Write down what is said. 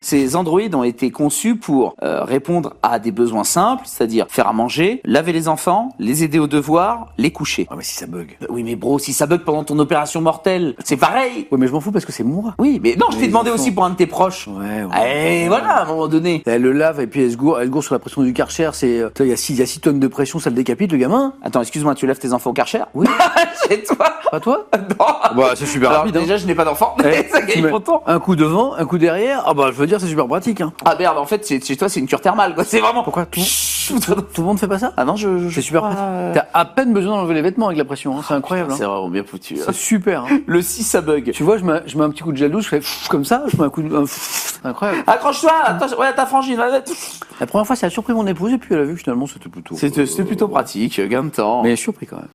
Ces androïdes ont été conçus pour répondre à des besoins simples, c'est-à-dire faire à manger, laver les enfants, les aider aux devoirs, les coucher. Ah mais si ça bug. Oui mais bro, si ça bug pendant ton opération mortelle, c'est pareil. Ouais mais je m'en fous parce que c'est moi. Oui mais non, je t'ai Les demandé enfants. aussi pour un de tes proches. Ouais. Et voilà, à un moment donné. Elle le lave et puis elle se gourre sur la pression du Karcher, c'est... Il y a 6 tonnes de pression, ça le décapite le gamin. Attends, excuse-moi, tu lèves tes enfants au Karcher? Oui. Chez toi? Pas toi? Non. Bah c'est super Alors rapide hein. déjà, je n'ai pas d'enfant. Eh, Ça tu gagne mets pourtant. un coup devant, un coup derrière, ah bah je veux dire c'est super pratique hein. Ah merde, en fait, chez toi, c'est une cure thermale, quoi. C'est vraiment... Pourquoi tout le monde fait pas ça? Ah non, je C'est super crois, pratique. T'as à peine besoin d'enlever les vêtements avec la pression, hein. C'est incroyable. C'est Hein. vraiment bien foutu. C'est super. Hein. Le 6, ça bug. Tu vois, je mets un petit coup de gel douche, je fais comme ça, je mets un coup de... C'est incroyable. Accroche-toi. Ouais, ta frangine. La première fois, ça a surpris mon épouse et puis elle a vu que finalement c'était plutôt... C'était plutôt pratique, gain de temps. Mais surpris quand même.